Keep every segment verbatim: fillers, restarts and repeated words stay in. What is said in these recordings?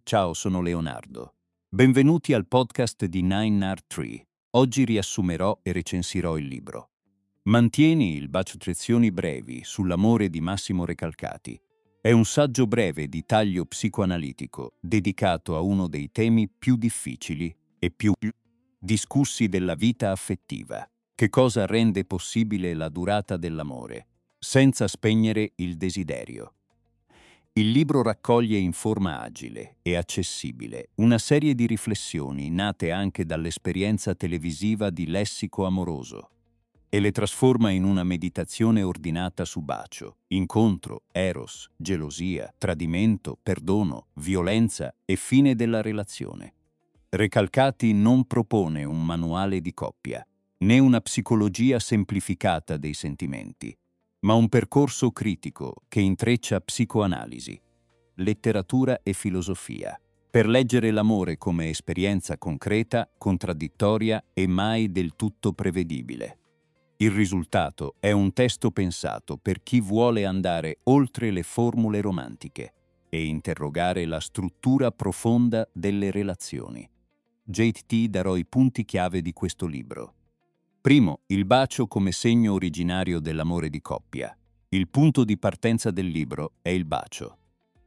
Ciao, sono Leonardo. Benvenuti al podcast di Nine Art Tree. Oggi riassumerò e recensirò il libro Mantieni il bacio trezioni brevi sull'amore di Massimo Recalcati. È un saggio breve di taglio psicoanalitico dedicato a uno dei temi più difficili e più discussi della vita affettiva. Che cosa rende possibile la durata dell'amore, senza spegnere il desiderio. Il libro raccoglie in forma agile e accessibile una serie di riflessioni nate anche dall'esperienza televisiva di Lessico amoroso e le trasforma in una meditazione ordinata su bacio, incontro, eros, gelosia, tradimento, perdono, violenza e fine della relazione. Recalcati non propone un manuale di coppia, né una psicologia semplificata dei sentimenti, ma un percorso critico che intreccia psicoanalisi, letteratura e filosofia, per leggere l'amore come esperienza concreta, contraddittoria e mai del tutto prevedibile. Il risultato è un testo pensato per chi vuole andare oltre le formule romantiche e interrogare la struttura profonda delle relazioni. J T darò i punti chiave di questo libro. Primo, il bacio come segno originario dell'amore di coppia. Il punto di partenza del libro è il bacio,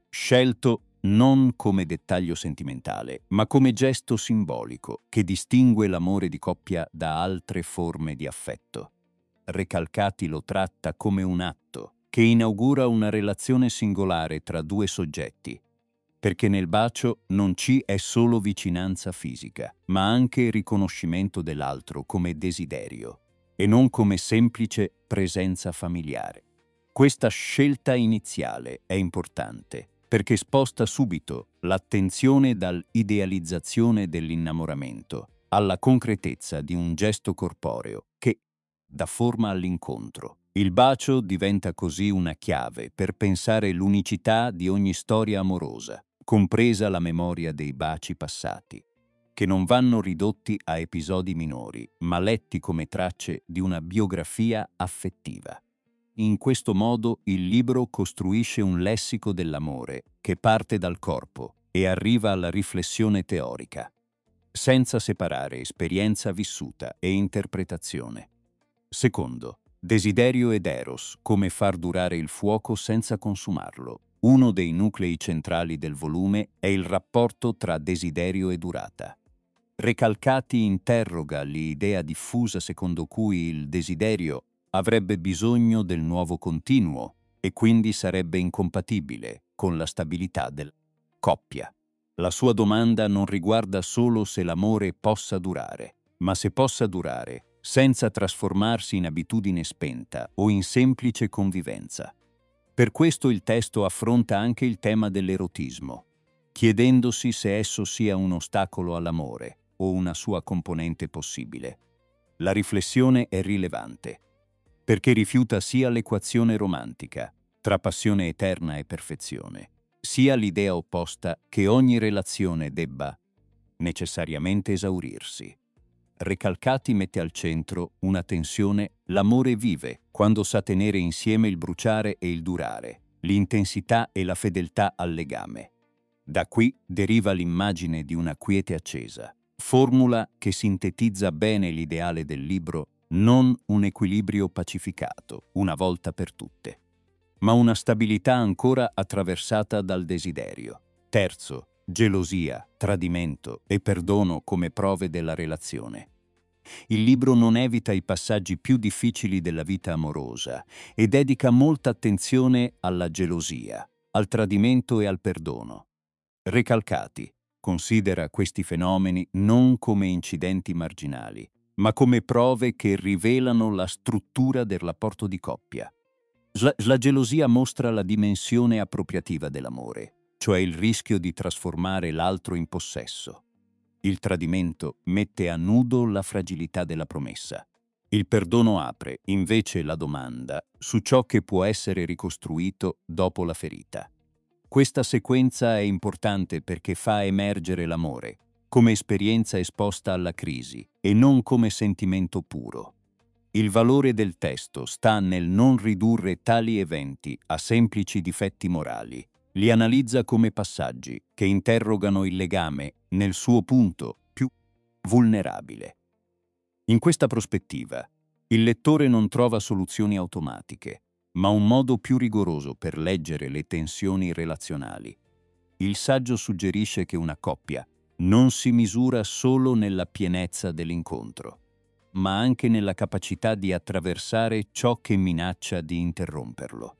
scelto non come dettaglio sentimentale, ma come gesto simbolico che distingue l'amore di coppia da altre forme di affetto. Recalcati lo tratta come un atto che inaugura una relazione singolare tra due soggetti, perché nel bacio non ci è solo vicinanza fisica, ma anche riconoscimento dell'altro come desiderio e non come semplice presenza familiare. Questa scelta iniziale è importante perché sposta subito l'attenzione dall'idealizzazione dell'innamoramento alla concretezza di un gesto corporeo che dà forma all'incontro. Il bacio diventa così una chiave per pensare l'unicità di ogni storia amorosa, compresa la memoria dei baci passati, che non vanno ridotti a episodi minori, ma letti come tracce di una biografia affettiva. In questo modo il libro costruisce un lessico dell'amore che parte dal corpo e arriva alla riflessione teorica, senza separare esperienza vissuta e interpretazione. Secondo, desiderio ed eros, come far durare il fuoco senza consumarlo. Uno dei nuclei centrali del volume è il rapporto tra desiderio e durata. Recalcati interroga l'idea diffusa secondo cui il desiderio avrebbe bisogno del nuovo continuo e quindi sarebbe incompatibile con la stabilità della coppia. La sua domanda non riguarda solo se l'amore possa durare, ma se possa durare senza trasformarsi in abitudine spenta o in semplice convivenza. Per questo il testo affronta anche il tema dell'erotismo, chiedendosi se esso sia un ostacolo all'amore o una sua componente possibile. La riflessione è rilevante, perché rifiuta sia l'equazione romantica, tra passione eterna e perfezione, sia l'idea opposta che ogni relazione debba necessariamente esaurirsi. Recalcati mette al centro una tensione: l'amore vive quando sa tenere insieme il bruciare e il durare, l'intensità e la fedeltà al legame. Da qui deriva l'immagine di una quiete accesa, formula che sintetizza bene l'ideale del libro: non un equilibrio pacificato, una volta per tutte, ma una stabilità ancora attraversata dal desiderio. Terzo, gelosia, tradimento e perdono come prove della relazione. Il libro non evita i passaggi più difficili della vita amorosa e dedica molta attenzione alla gelosia, al tradimento e al perdono. Recalcati considera questi fenomeni non come incidenti marginali, ma come prove che rivelano la struttura del rapporto di coppia. La, la gelosia mostra la dimensione appropriativa dell'amore, cioè il rischio di trasformare l'altro in possesso. Il tradimento mette a nudo la fragilità della promessa. Il perdono apre, invece, la domanda su ciò che può essere ricostruito dopo la ferita. Questa sequenza è importante perché fa emergere l'amore come esperienza esposta alla crisi e non come sentimento puro. Il valore del testo sta nel non ridurre tali eventi a semplici difetti morali, Li analizza come passaggi che interrogano il legame nel suo punto più vulnerabile. In questa prospettiva, il lettore non trova soluzioni automatiche, ma un modo più rigoroso per leggere le tensioni relazionali. Il saggio suggerisce che una coppia non si misura solo nella pienezza dell'incontro, ma anche nella capacità di attraversare ciò che minaccia di interromperlo.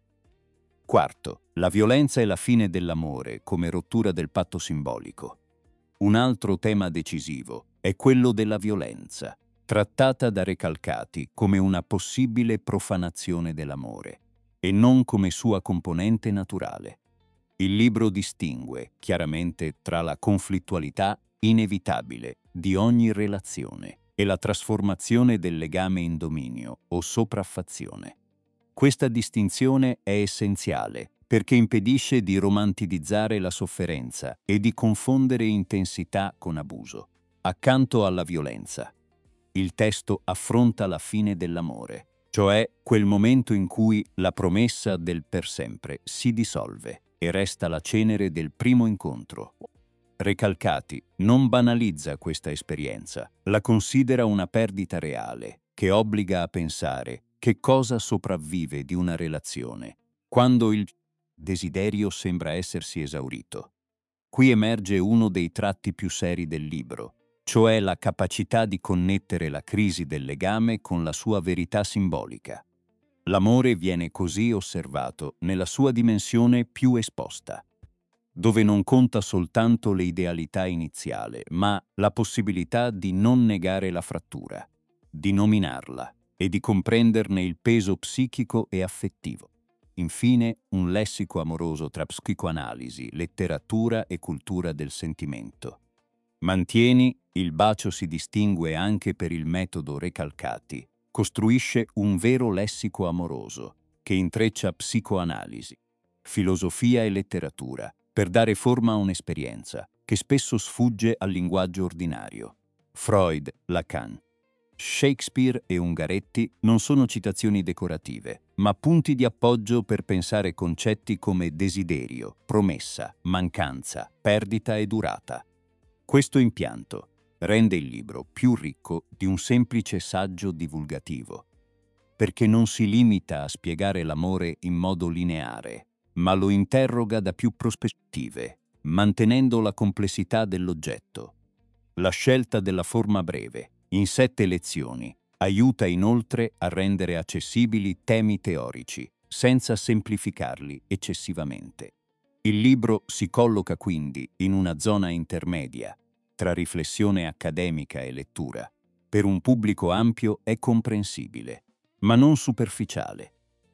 Quarto, la violenza e la fine dell'amore come rottura del patto simbolico. Un altro tema decisivo è quello della violenza, trattata da Recalcati come una possibile profanazione dell'amore e non come sua componente naturale. Il libro distingue chiaramente tra la conflittualità inevitabile di ogni relazione e la trasformazione del legame in dominio o sopraffazione. Questa distinzione è essenziale perché impedisce di romantizzare la sofferenza e di confondere intensità con abuso. Accanto alla violenza, il testo affronta la fine dell'amore, cioè quel momento in cui la promessa del per sempre si dissolve e resta la cenere del primo incontro. Recalcati non banalizza questa esperienza, la considera una perdita reale che obbliga a pensare che cosa sopravvive di una relazione quando il desiderio sembra essersi esaurito. Qui emerge uno dei tratti più seri del libro, cioè la capacità di connettere la crisi del legame con la sua verità simbolica. L'amore viene così osservato nella sua dimensione più esposta, dove non conta soltanto l'idealità iniziale, ma la possibilità di non negare la frattura, di nominarla e di comprenderne il peso psichico e affettivo. Infine, un lessico amoroso tra psicoanalisi, letteratura e cultura del sentimento. Mantieni, il bacio si distingue anche per il metodo Recalcati, costruisce un vero lessico amoroso che intreccia psicoanalisi, filosofia e letteratura per dare forma a un'esperienza che spesso sfugge al linguaggio ordinario. Freud, Lacan, Shakespeare e Ungaretti non sono citazioni decorative, ma punti di appoggio per pensare concetti come desiderio, promessa, mancanza, perdita e durata. Questo impianto rende il libro più ricco di un semplice saggio divulgativo, perché non si limita a spiegare l'amore in modo lineare, ma lo interroga da più prospettive, mantenendo la complessità dell'oggetto. La scelta della forma breve, in sette lezioni, aiuta inoltre a rendere accessibili temi teorici, senza semplificarli eccessivamente. Il libro si colloca quindi in una zona intermedia, tra riflessione accademica e lettura. Per un pubblico ampio è comprensibile, ma non superficiale.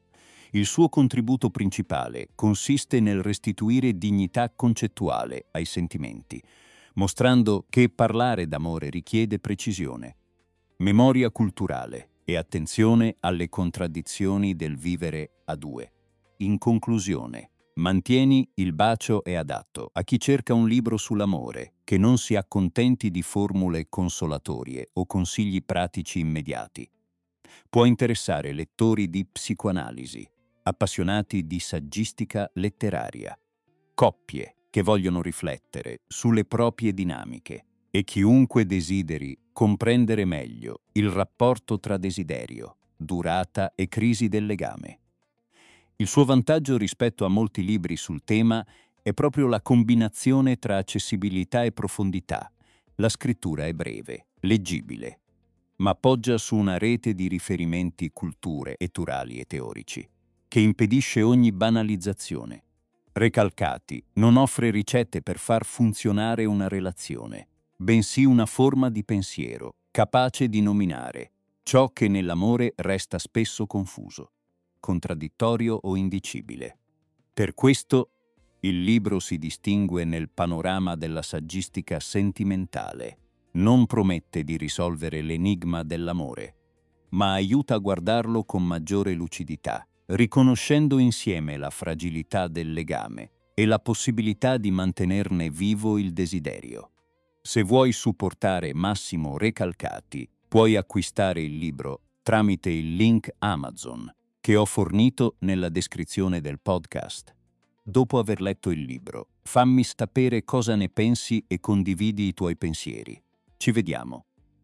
Il suo contributo principale consiste nel restituire dignità concettuale ai sentimenti, mostrando che parlare d'amore richiede precisione, memoria culturale e attenzione alle contraddizioni del vivere a due. In conclusione, Mantieni, il bacio è adatto a chi cerca un libro sull'amore, che non si accontenti di formule consolatorie o consigli pratici immediati. Può interessare lettori di psicoanalisi, appassionati di saggistica letteraria, coppie che vogliono riflettere sulle proprie dinamiche e chiunque desideri comprendere meglio il rapporto tra desiderio, durata e crisi del legame. Il suo vantaggio rispetto a molti libri sul tema è proprio la combinazione tra accessibilità e profondità. La scrittura è breve, leggibile, ma poggia su una rete di riferimenti culturali e teorici, che impedisce ogni banalizzazione. Recalcati non offre ricette per far funzionare una relazione, bensì una forma di pensiero, capace di nominare ciò che nell'amore resta spesso confuso, contraddittorio o indicibile. Per questo, il libro si distingue nel panorama della saggistica sentimentale. Non promette di risolvere l'enigma dell'amore, ma aiuta a guardarlo con maggiore lucidità, riconoscendo insieme la fragilità del legame e la possibilità di mantenerne vivo il desiderio. Se vuoi supportare Massimo Recalcati, puoi acquistare il libro tramite il link Amazon che ho fornito nella descrizione del podcast. dopo aver letto il libro. Fammi sapere cosa ne pensi e condividi i tuoi pensieri. Ci vediamo.